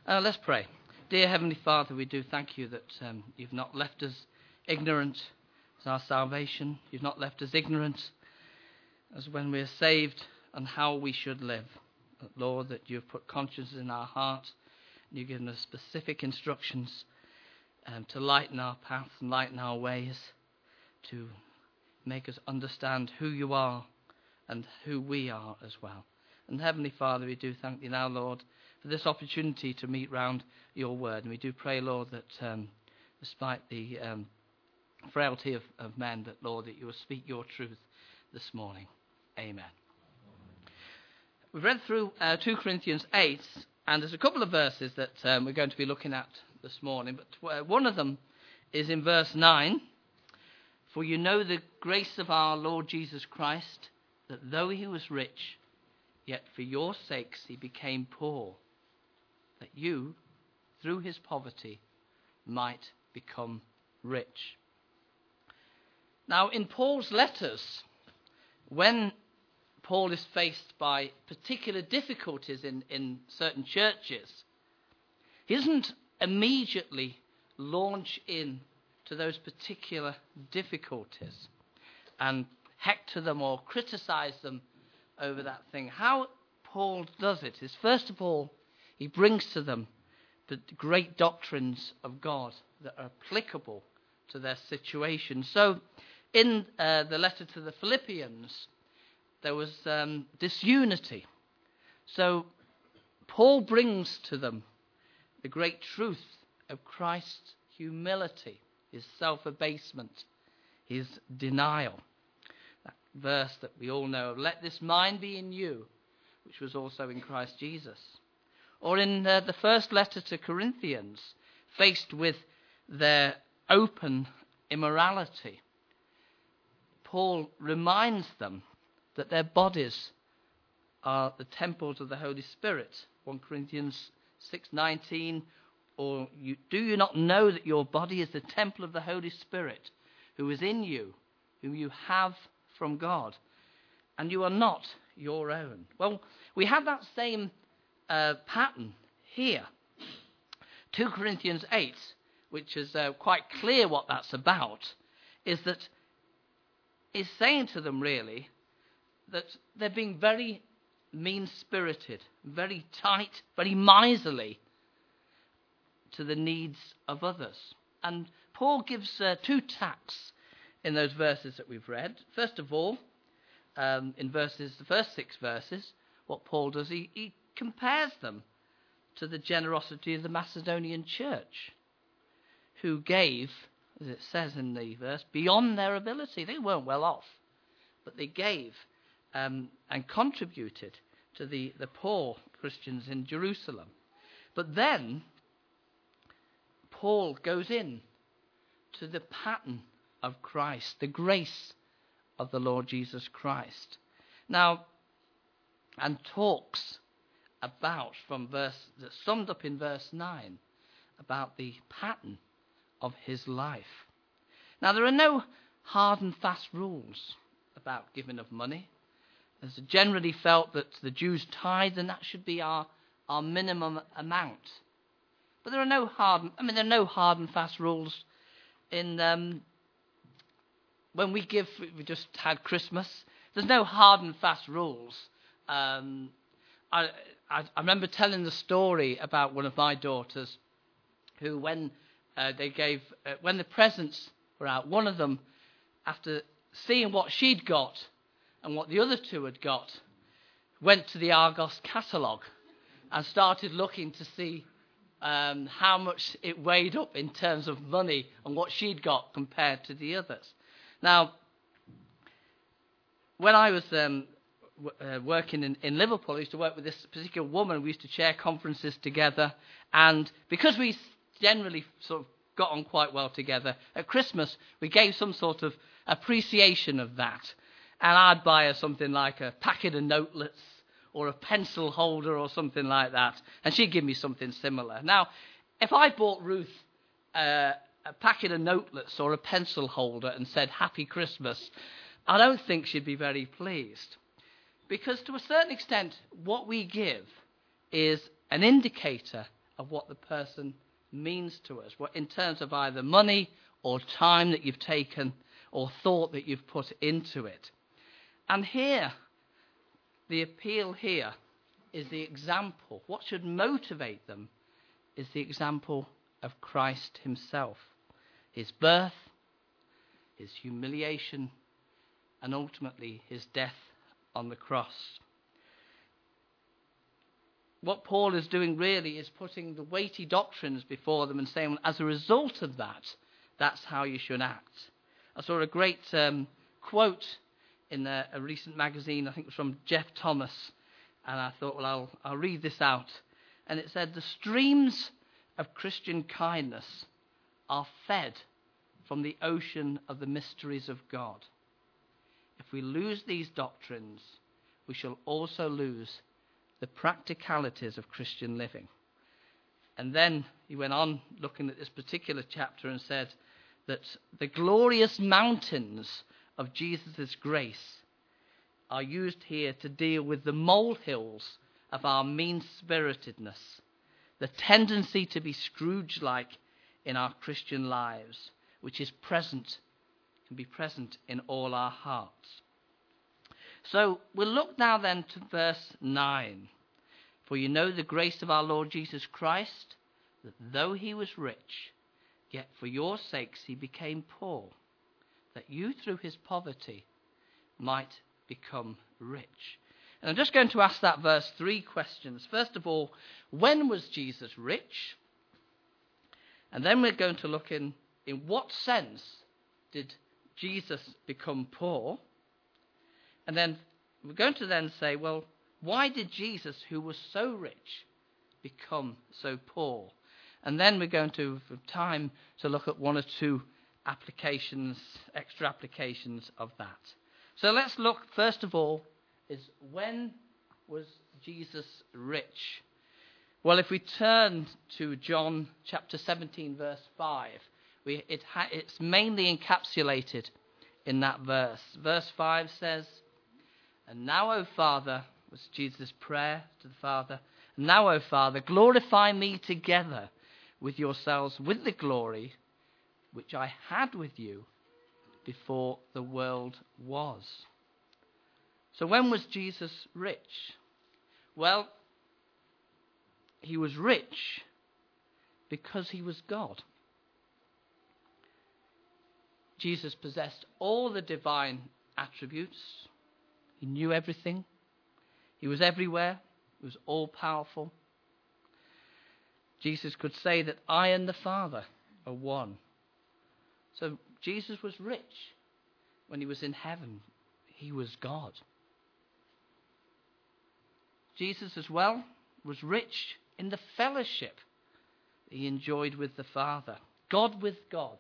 Let's pray. Dear Heavenly Father, we do thank you that you've not left us ignorant as our salvation. You've not left us ignorant as when we're saved and how we should live. But Lord, that you've put conscience in our heart and you've given us specific instructions to lighten our paths and lighten our ways, to make us understand who you are and who we are as well. And Heavenly Father, we do thank you now, Lord, for this opportunity to meet round your word. And we do pray, Lord, that despite the frailty of men, that, Lord, that you will speak your truth this morning. Amen. We've read through 2 Corinthians 8, and there's a couple of verses that we're going to be looking at this morning. But one of them is in verse 9. For you know the grace of our Lord Jesus Christ, that though he was rich, yet for your sakes he became poor, that you, through his poverty, might become rich. Now, in Paul's letters, when Paul is faced by particular difficulties in certain churches, he doesn't immediately launch in to those particular difficulties and hector them or criticize them over that thing. How Paul does it is, first of all, he brings to them the great doctrines of God that are applicable to their situation. So, in the letter to the Philippians, there was disunity. So, Paul brings to them the great truth of Christ's humility, his self-abasement, his denial. That verse that we all know, let this mind be in you, which was also in Christ Jesus. Or in the first letter to Corinthians, faced with their open immorality, Paul reminds them that their bodies are the temples of the Holy Spirit. 1 Corinthians 6:19, or do you not know that your body is the temple of the Holy Spirit, who is in you, whom you have from God, and you are not your own? Well, we have that same pattern here. 2 Corinthians 8, which is quite clear what that's about, is saying to them really that they're being very mean-spirited, very tight, very miserly to the needs of others. And Paul gives 2 tacks in those verses that we've read. First of all, in the first 6 verses, what Paul does, he compares them to the generosity of the Macedonian church, who gave, as it says in the verse, beyond their ability. They weren't well off, but they gave and contributed to the poor Christians in Jerusalem. But then Paul goes in to the pattern of Christ, the grace of the Lord Jesus Christ. Now, and talks about, that's summed up in verse 9, about the pattern of his life. Now, there are no hard and fast rules about giving of money. It's generally felt that the Jews tithe, and that should be our minimum amount. But there are no hard and fast rules in when we give. We just had Christmas. There's no hard and fast rules. I remember telling the story about one of my daughters, who when the presents were out, one of them, after seeing what she'd got and what the other 2 had got, went to the Argos catalogue and started looking to see how much it weighed up in terms of money and what she'd got compared to the others. Now, when I was working in Liverpool, I used to work with this particular woman. We used to chair conferences together, and because we generally sort of got on quite well together, at Christmas we gave some sort of appreciation of that. And I'd buy her something like a packet of notelets or a pencil holder or something like that, and she'd give me something similar. Now, if I bought Ruth a packet of notelets or a pencil holder and said Happy Christmas, I don't think she'd be very pleased. Because to a certain extent, what we give is an indicator of what the person means to us, what in terms of either money or time that you've taken or thought that you've put into it. And here, the appeal here is the example. What should motivate them is the example of Christ himself. His birth, his humiliation, and ultimately his death on the cross. What Paul is doing really is putting the weighty doctrines before them and saying, well, as a result of that, that's how you should act. I saw a great quote in a recent magazine, I think it was from Jeff Thomas, and I thought, well, I'll read this out. And it said, the streams of Christian kindness are fed from the ocean of the mysteries of God. If we lose these doctrines, we shall also lose the practicalities of Christian living. And then he went on looking at this particular chapter and said that the glorious mountains of Jesus' grace are used here to deal with the molehills of our mean-spiritedness, the tendency to be Scrooge-like in our Christian lives, which is present, can be present in all our hearts. So we'll look now then to verse 9. For you know the grace of our Lord Jesus Christ, that though he was rich, yet for your sakes he became poor, that you through his poverty might become rich. And I'm just going to ask that verse 3 questions. First of all, when was Jesus rich? And then we're going to look in what sense did Jesus become poor? And then we're going to then say, well, why did Jesus, who was so rich, become so poor? And then we're going to have time to look at one or two applications, extra applications of that. So let's look, first of all, is when was Jesus rich? Well, if we turn to John chapter 17, verse 5, it's mainly encapsulated in that verse. Verse 5 says, and now, O Father, was Jesus' prayer to the Father, now, O Father, glorify me together with yourselves with the glory which I had with you before the world was. So when was Jesus rich? Well, he was rich because he was God. Jesus possessed all the divine attributes. He knew everything. He was everywhere. He was all-powerful. Jesus could say that I and the Father are one. So Jesus was rich when he was in heaven. He was God. Jesus as well was rich in the fellowship he enjoyed with the Father. God with God.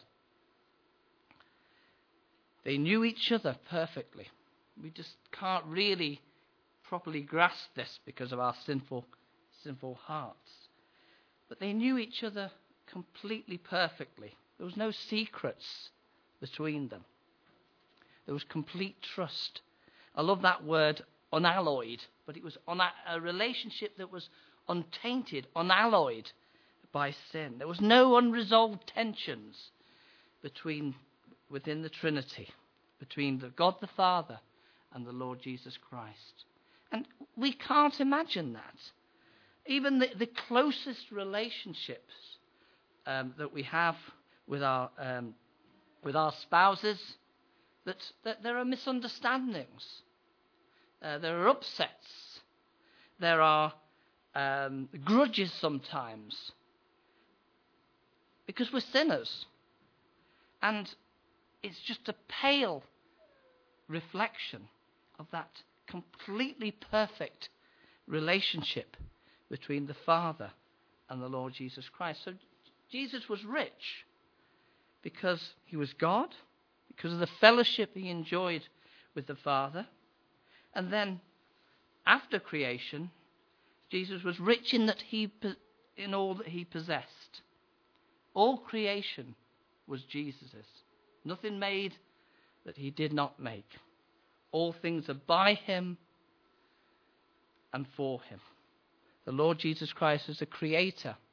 They knew each other perfectly. We just can't really properly grasp this because of our sinful hearts. But they knew each other completely perfectly. There was no secrets between them. There was complete trust. I love that word, unalloyed, but it was a relationship that was untainted, unalloyed by sin. There was no unresolved tensions within the Trinity, between God the Father and the Lord Jesus Christ. And we can't imagine that. Even the closest relationships that we have with our spouses, that there are misunderstandings, there are upsets, there are grudges sometimes, because we're sinners. And it's just a pale reflection of that completely perfect relationship between the Father and the Lord Jesus Christ. So Jesus was rich because he was God, because of the fellowship he enjoyed with the Father. And then after creation, Jesus was rich in all that he possessed. All creation was Jesus's. Nothing made that he did not make. All things are by him and for him. The Lord Jesus Christ is the creator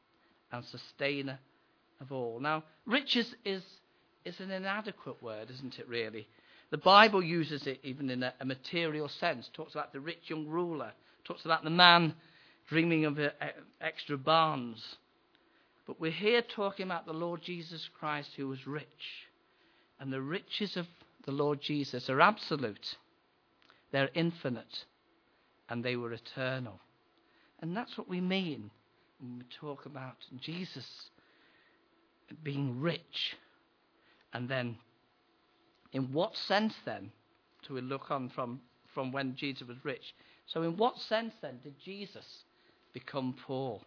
and sustainer of all. Now, riches is an inadequate word, isn't it, really? The Bible uses it even in a material sense. Talks about the rich young ruler. Talks about the man dreaming of extra barns. But we're here talking about the Lord Jesus Christ, who was rich. And the riches of the Lord Jesus are absolute. They're infinite. And they were eternal. And that's what we mean when we talk about Jesus being rich. And then, in what sense then, do we look on from when Jesus was rich? So in what sense then did Jesus become poor?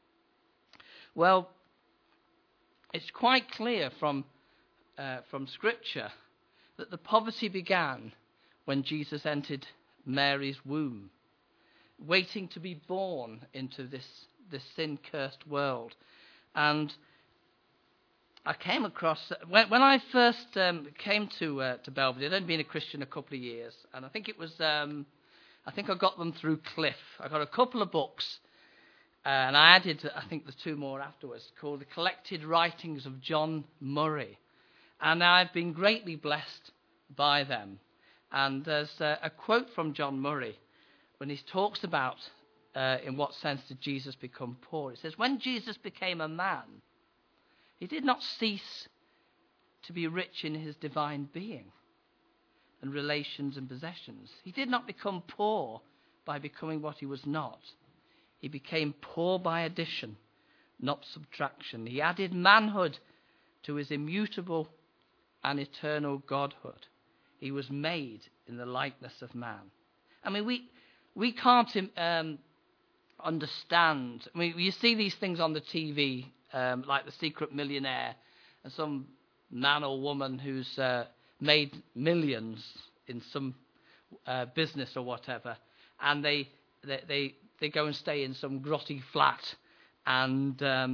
Well, it's quite clear from Scripture that the poverty began when Jesus entered Mary's womb, waiting to be born into this sin-cursed world. And I came across, when I first came to Belvedere, I'd only been a Christian a couple of years, and I think it was, I got them through Cliff. I got a couple of books, and I added, I think, the two more afterwards, called The Collected Writings of John Murray. And I've been greatly blessed by them. And there's a quote from John Murray when he talks about in what sense did Jesus become poor. It says, when Jesus became a man, he did not cease to be rich in his divine being and relations and possessions. He did not become poor by becoming what he was not. He became poor by addition, not subtraction. He added manhood to his immutable and eternal godhood. He was made in the likeness of man. I mean, we can't understand. I mean, you see these things on the TV, like The Secret Millionaire, and some man or woman who's made millions in some business or whatever, and they go and stay in some grotty flat and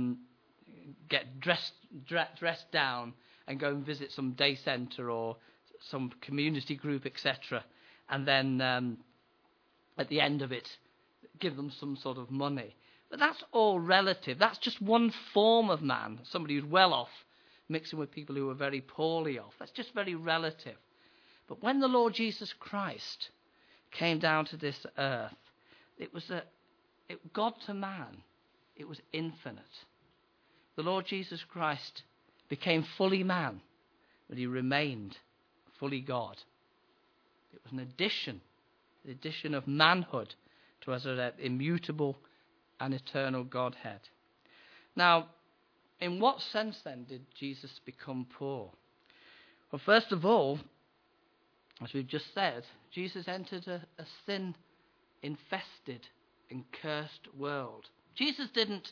get dressed down and go and visit some day centre or some community group, etc. And then at the end of it, give them some sort of money. But that's all relative. That's just one form of man, somebody who's well off, mixing with people who are very poorly off. That's just very relative. But when the Lord Jesus Christ came down to this earth, it was God to man. It was infinite. The Lord Jesus Christ became fully man, but he remained fully God. It was an addition, the addition of manhood to us, that immutable and eternal Godhead. Now, in what sense then did Jesus become poor? Well, first of all, as we've just said, Jesus entered a sin-infested and cursed world. Jesus didn't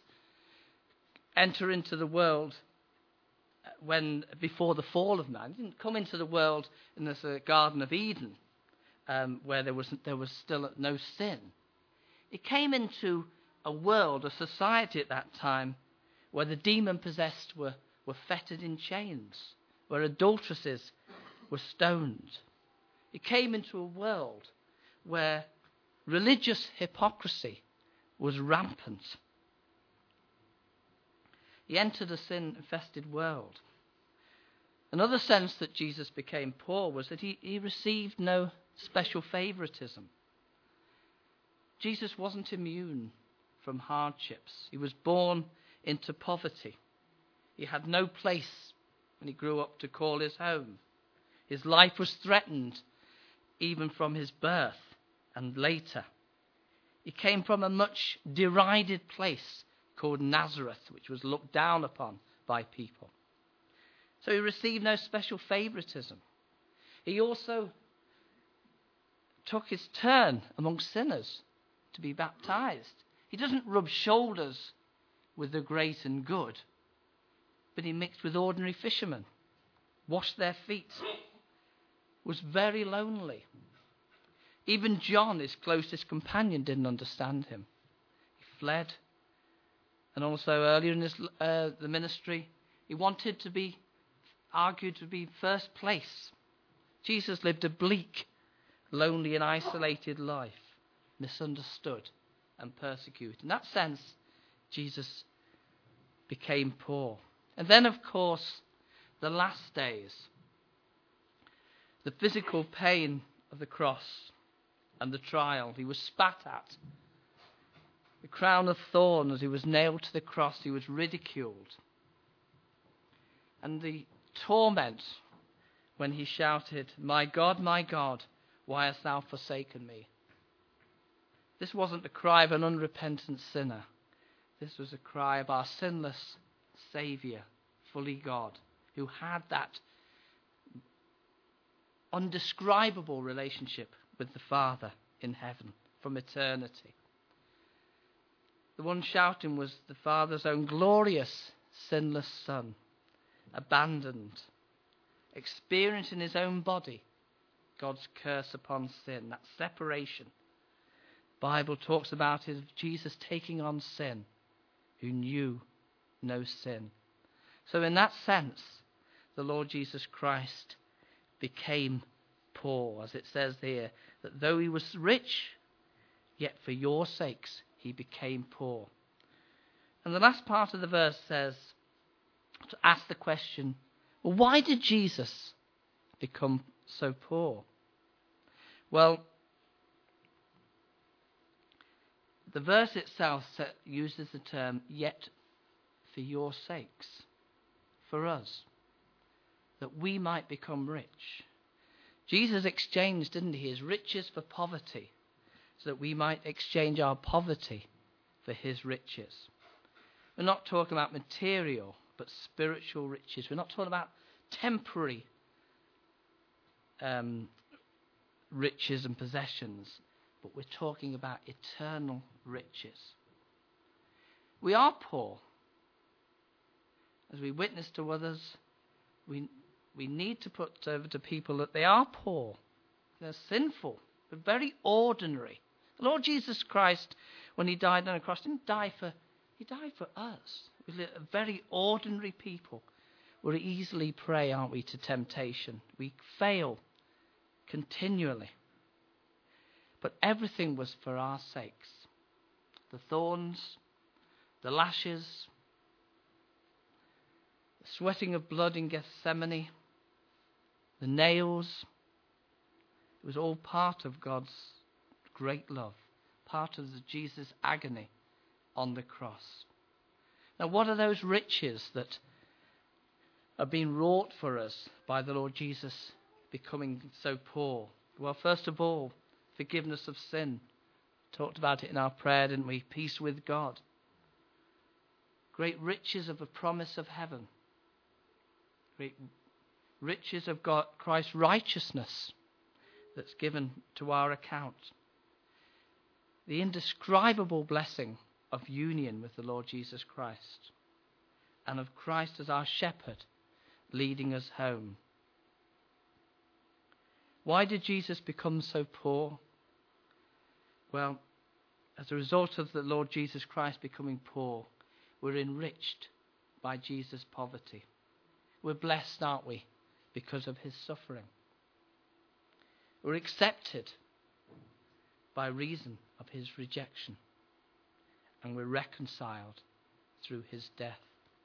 enter into the world before the fall of man. He didn't come into the world in the Garden of Eden, where there was still no sin. He came into a world, a society at that time, where the demon-possessed were fettered in chains, where adulteresses were stoned. He came into a world where religious hypocrisy was rampant. He entered a sin-infested world. Another sense that Jesus became poor was that he received no special favoritism. Jesus wasn't immune from hardships. He was born into poverty. He had no place when he grew up to call his home. His life was threatened even from his birth and later. He came from a much derided place called Nazareth, which was looked down upon by people. So he received no special favoritism. He also took his turn among sinners to be baptized. He doesn't rub shoulders with the great and good, but he mixed with ordinary fishermen, washed their feet, was very lonely. Even John, his closest companion, didn't understand him. He fled. And also earlier in the ministry, he wanted to be argued to be first place. Jesus lived a bleak, lonely and isolated life, misunderstood and persecuted. In that sense, Jesus became poor. And then, of course, the last days, the physical pain of the cross and the trial. He was spat at. The crown of thorns, as he was nailed to the cross, he was ridiculed. And the torment when he shouted, my God, why hast thou forsaken me?" This wasn't the cry of an unrepentant sinner. This was a cry of our sinless Saviour, fully God, who had that undescribable relationship with the Father in heaven from eternity. The one shouting was the Father's own glorious, sinless Son, abandoned, experiencing his own body God's curse upon sin, that separation. The Bible talks about it, Jesus taking on sin, who knew no sin. So in that sense, the Lord Jesus Christ became poor, as it says here, that though he was rich, yet for your sakes he became poor. And the last part of the verse says, to ask the question, well, why did Jesus become so poor? Well, the verse itself uses the term, yet for your sakes, for us, that we might become rich. Jesus exchanged, didn't he, his riches for poverty, so that we might exchange our poverty for his riches. We're not talking about material, but spiritual riches. We're not talking about temporary riches and possessions, but we're talking about eternal riches. We are poor. As we witness to others, we need to put over to people that they are poor. They're sinful. They're very ordinary. The Lord Jesus Christ, when he died on the cross, he died for us. We're very ordinary people. We're easily prey, aren't we, to temptation. We fail continually. But everything was for our sakes. The thorns, the lashes, the sweating of blood in Gethsemane, the nails. It was all part of God's great love, part of Jesus' agony on the cross. Now, what are those riches that are being wrought for us by the Lord Jesus becoming so poor? Well, first of all, forgiveness of sin. Talked about it in our prayer, didn't we? Peace with God. Great riches of the promise of heaven. Great riches of God, Christ's righteousness that's given to our account. The indescribable blessing of union with the Lord Jesus Christ, and of Christ as our shepherd leading us home. Why did Jesus become so poor? Well, as a result of the Lord Jesus Christ becoming poor, we're enriched by Jesus' poverty. We're blessed, aren't we, because of his suffering. We're accepted by reason of his rejection. And we're reconciled through his death.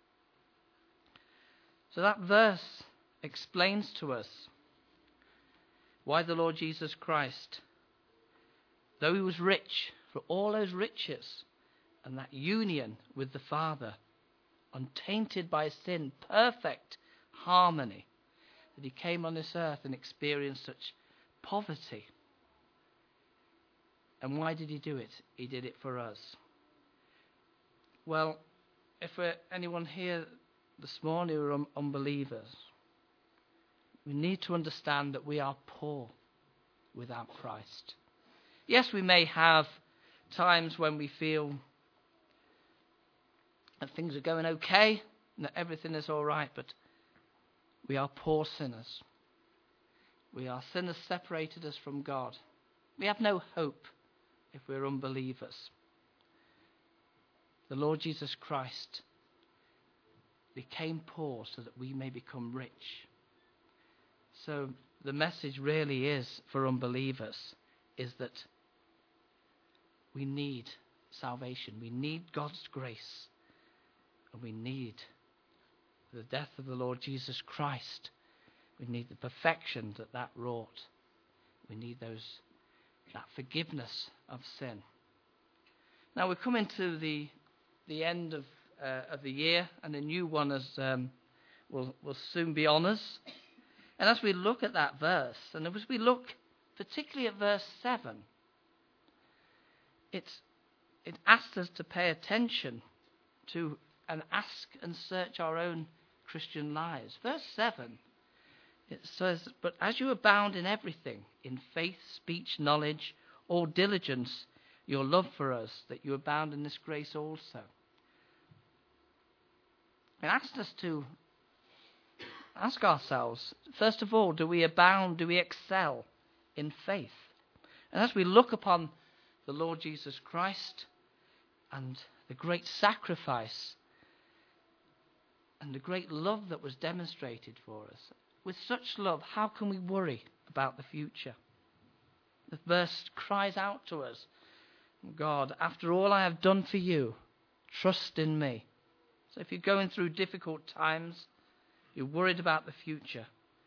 So that verse explains to us why the Lord Jesus Christ, though he was rich for all those riches and that union with the Father, untainted by sin, perfect harmony, that he came on this earth and experienced such poverty. And why did he do it? He did it for us. Well, if we're anyone here this morning who are unbelievers, we need to understand that we are poor without Christ. Yes, we may have times when we feel that things are going okay and that everything is all right, but we are poor sinners. We are sinners separated us from God. We have no hope if we're unbelievers. The Lord Jesus Christ became poor so that we may become rich. So the message really is for unbelievers is that we need salvation. We need God's grace. And we need the death of the Lord Jesus Christ. We need the perfection that wrought. We need that forgiveness of sin. Now we're coming to the end of the year, and a new one will soon be on us. And as we look at that verse, and as we look particularly at verse 7, it asks us to pay attention to and ask and search our own Christian lives. Verse 7, it says, "But as you abound in everything, in faith, speech, knowledge, all diligence, your love for us, that you abound in this grace also." It asks us to ask ourselves, first of all, do we abound, do we excel in faith? And as we look upon the Lord Jesus Christ and the great sacrifice and the great love that was demonstrated for us, with such love, how can we worry about the future? The verse cries out to us, "God, after all I have done for you, trust in me." So if you're going through difficult times, you're worried about the future,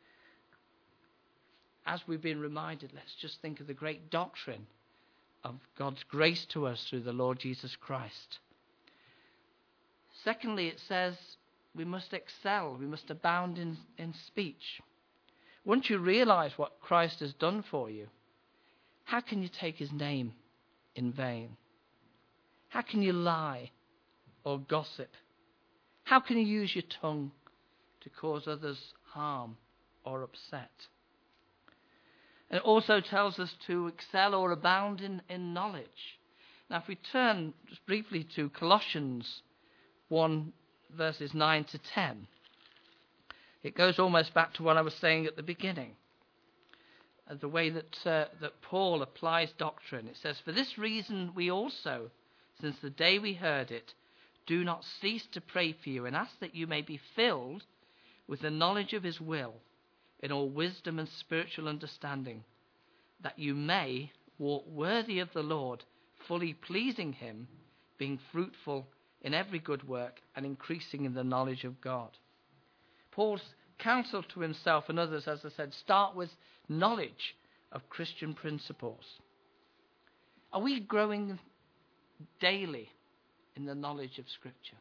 as we've been reminded, let's just think of the great doctrine of God's grace to us through the Lord Jesus Christ. Secondly, it says we must excel, we must abound in speech. Once you realize what Christ has done for you, how can you take his name in vain? How can you lie or gossip? How can you use your tongue to cause others harm or upset? And it also tells us to excel or abound in knowledge. Now if we turn just briefly to Colossians 1 verses 9 to 10, it goes almost back to what I was saying at the beginning. The way that Paul applies doctrine. It says, "For this reason we also, since the day we heard it, do not cease to pray for you and ask that you may be filled with the knowledge of his will in all wisdom and spiritual understanding, that you may walk worthy of the Lord, fully pleasing him, being fruitful in every good work and increasing in the knowledge of God." Paul's counsel to himself and others, as I said, start with knowledge of Christian principles. Are we growing daily in the knowledge of Scripture?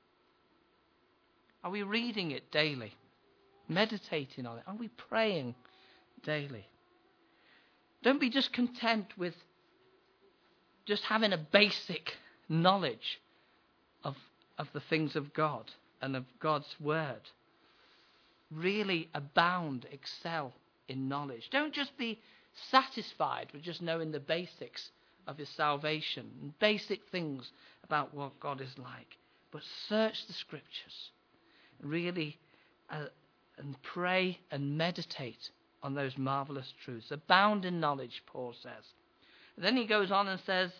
Are we reading it daily? Meditating on it? Are we praying daily? Don't be just content with just having a basic knowledge of the things of God and of God's Word. Really abound, excel in knowledge. Don't just be satisfied with just knowing the basics of his salvation and basic things about what God is like, but search the Scriptures really and pray and meditate on those marvelous truths. Abound in knowledge, Paul says. And then he goes on and says,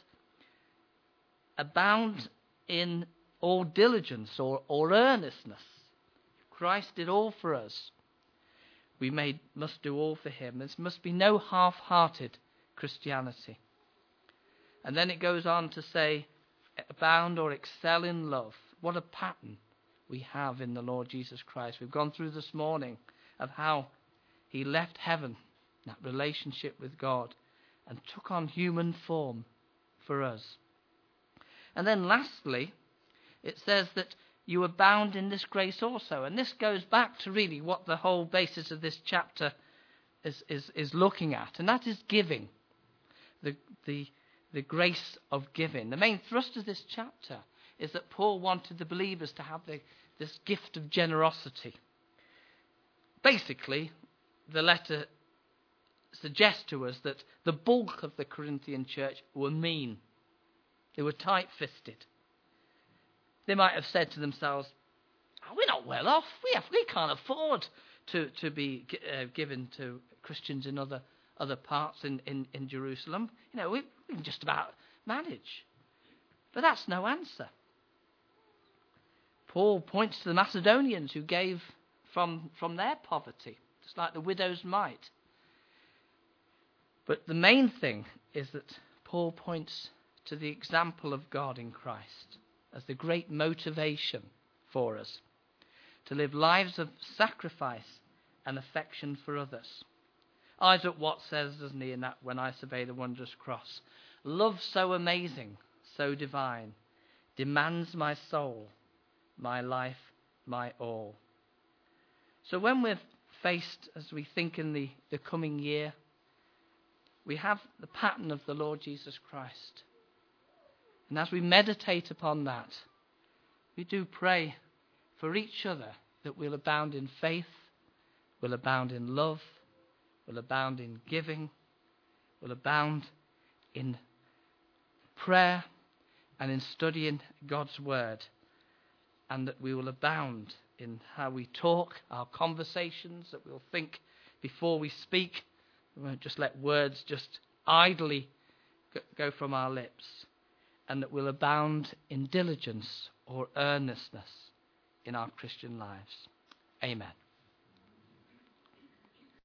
abound in all diligence or earnestness. Christ did all for us. We must do all for him. There must be no half-hearted Christianity. And then it goes on to say, abound or excel in love. What a pattern we have in the Lord Jesus Christ. We've gone through this morning of how he left heaven, that relationship with God, and took on human form for us. And then lastly, it says that you abound in this grace also. And this goes back to really what the whole basis of this chapter is looking at. And that is giving. The grace of giving. The main thrust of this chapter is that Paul wanted the believers to have this gift of generosity. Basically, the letter suggests to us that the bulk of the Corinthian church were mean. They were tight-fisted. They might have said to themselves, we're not well off. We can't afford to be given to Christians in other parts in Jerusalem. We can just about manage. But that's no answer. Paul points to the Macedonians who gave from their poverty, just like the widow's mite. But the main thing is that Paul points to the example of God in Christ as the great motivation for us, to live lives of sacrifice and affection for others. Isaac Watts says, doesn't he, in that When I Survey the Wondrous Cross, love so amazing, so divine, demands my soul, my life, my all. So when we're faced, as we think in the coming year, we have the pattern of the Lord Jesus Christ. And as we meditate upon that, we do pray for each other that we'll abound in faith, we'll abound in love, we'll abound in giving, we'll abound in prayer and in studying God's word, and that we will abound in how we talk, our conversations, that we'll think before we speak. We won't just let words just idly go from our lips, and that we'll abound in diligence or earnestness in our Christian lives. Amen.